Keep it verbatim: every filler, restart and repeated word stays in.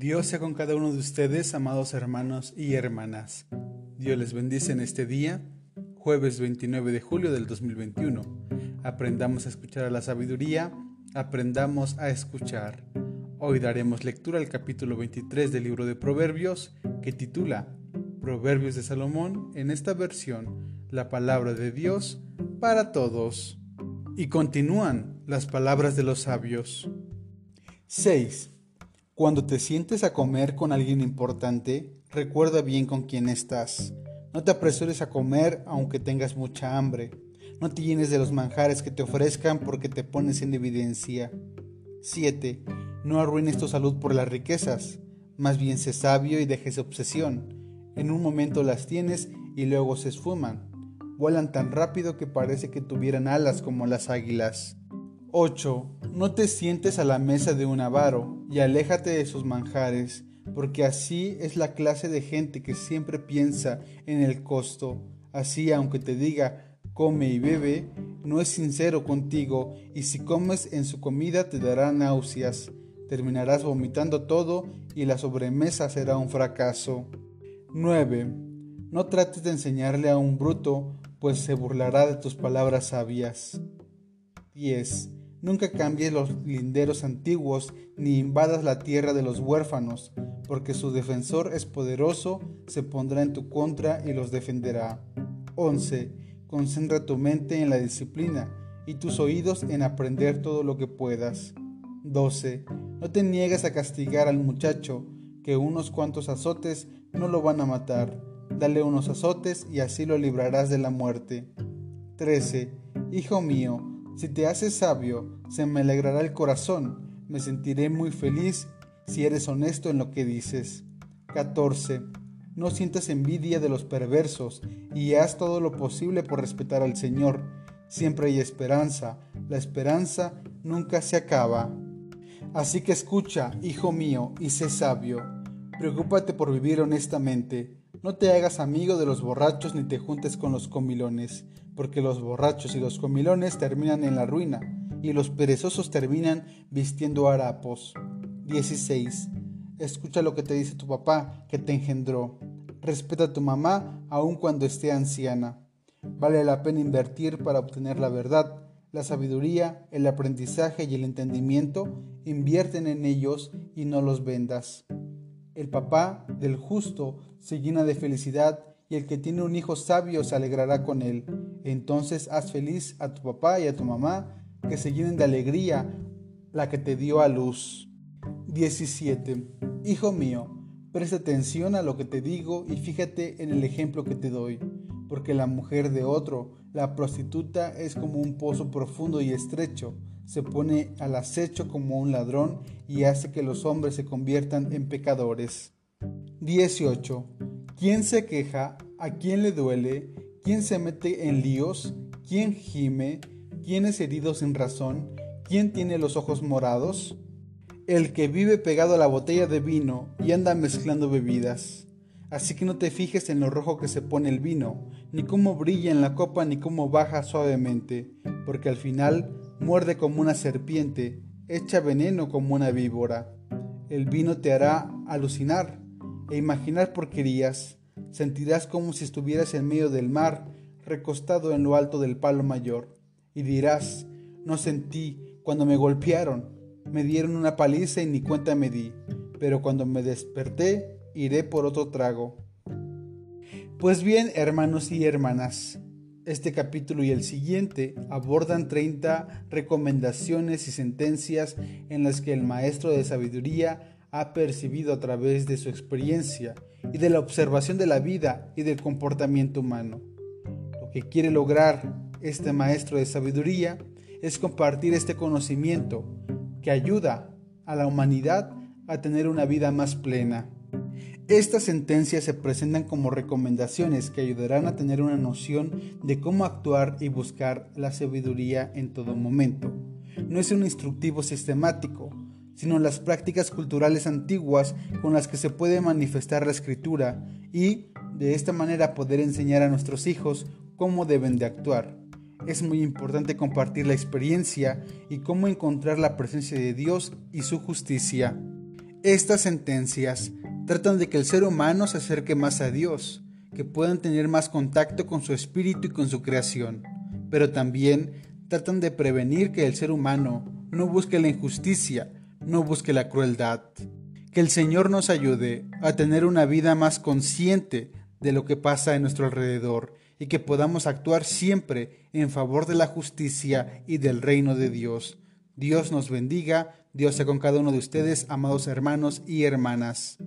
Dios sea con cada uno de ustedes, amados hermanos y hermanas. Dios les bendice en este día, jueves veintinueve de julio del dos mil veintiuno. Aprendamos a escuchar a la sabiduría, aprendamos a escuchar. Hoy daremos lectura al capítulo veintitrés del libro de Proverbios, que titula Proverbios de Salomón, en esta versión, la palabra de Dios para todos. Y continúan las palabras de los sabios. seis. Cuando te sientes a comer con alguien importante, recuerda bien con quién estás. No te apresures a comer aunque tengas mucha hambre. No te llenes de los manjares que te ofrezcan porque te pones en evidencia. siete. No arruines tu salud por las riquezas. Más bien sé sabio y deja esa obsesión. En un momento las tienes y luego se esfuman. Vuelan tan rápido que parece que tuvieran alas como las águilas. ocho. No te sientes a la mesa de un avaro y aléjate de sus manjares, porque así es la clase de gente que siempre piensa en el costo. Así, aunque te diga come y bebe, no es sincero contigo, y si comes en su comida te dará náuseas. Terminarás vomitando todo y la sobremesa será un fracaso. nueve. No trates de enseñarle a un bruto, pues se burlará de tus palabras sabias. diez. Nunca cambies los linderos antiguos ni invadas la tierra de los huérfanos, porque su defensor es poderoso, se pondrá en tu contra y los defenderá. once. Concentra tu mente en la disciplina y tus oídos en aprender todo lo que puedas. doce. No te niegues a castigar al muchacho, que unos cuantos azotes no lo van a matar. Dale unos azotes y así lo librarás de la muerte. trece. Hijo mío, si te haces sabio, se me alegrará el corazón, me sentiré muy feliz si eres honesto en lo que dices. catorce. No sientas envidia de los perversos y haz todo lo posible por respetar al Señor. Siempre hay esperanza, la esperanza nunca se acaba. Así que escucha, hijo mío, y sé sabio. Preocúpate por vivir honestamente. No te hagas amigo de los borrachos ni te juntes con los comilones, porque los borrachos y los comilones terminan en la ruina, y los perezosos terminan vistiendo harapos. dieciséis. Escucha lo que te dice tu papá, que te engendró. Respeta a tu mamá aun cuando esté anciana. Vale la pena invertir para obtener la verdad. La sabiduría, el aprendizaje y el entendimiento, invierten en ellos y no los vendas. El papá del justo se llena de felicidad y el que tiene un hijo sabio se alegrará con él. Entonces haz feliz a tu papá y a tu mamá, que se llenen de alegría la que te dio a luz. diecisiete. Hijo mío, presta atención a lo que te digo y fíjate en el ejemplo que te doy, porque la mujer de otro, la prostituta, es como un pozo profundo y estrecho. Se pone al acecho como un ladrón y hace que los hombres se conviertan en pecadores. dieciocho. ¿Quién se queja? ¿A quién le duele? ¿Quién se mete en líos? ¿Quién gime? ¿Quién es herido sin razón? ¿Quién tiene los ojos morados? El que vive pegado a la botella de vino y anda mezclando bebidas. Así que no te fijes en lo rojo que se pone el vino, ni cómo brilla en la copa, ni cómo baja suavemente, porque al final muerde como una serpiente, echa veneno como una víbora. El vino te hará alucinar e imaginar porquerías. Sentirás como si estuvieras en medio del mar, recostado en lo alto del palo mayor. Y dirás, no sentí cuando me golpearon, me dieron una paliza y ni cuenta me di, pero cuando me desperté, iré por otro trago. Pues bien, hermanos y hermanas, este capítulo y el siguiente abordan treinta recomendaciones y sentencias en las que el maestro de sabiduría ha percibido a través de su experiencia y de la observación de la vida y del comportamiento humano. Lo que quiere lograr este maestro de sabiduría es compartir este conocimiento que ayuda a la humanidad a tener una vida más plena. Estas sentencias se presentan como recomendaciones que ayudarán a tener una noción de cómo actuar y buscar la sabiduría en todo momento. No es un instructivo sistemático, sino las prácticas culturales antiguas con las que se puede manifestar la escritura y, de esta manera, poder enseñar a nuestros hijos cómo deben de actuar. Es muy importante compartir la experiencia y cómo encontrar la presencia de Dios y su justicia. Estas sentencias tratan de que el ser humano se acerque más a Dios, que puedan tener más contacto con su espíritu y con su creación, pero también tratan de prevenir que el ser humano no busque la injusticia, no busque la crueldad. Que el Señor nos ayude a tener una vida más consciente de lo que pasa en nuestro alrededor y que podamos actuar siempre en favor de la justicia y del reino de Dios. Dios nos bendiga, Dios sea con cada uno de ustedes, amados hermanos y hermanas.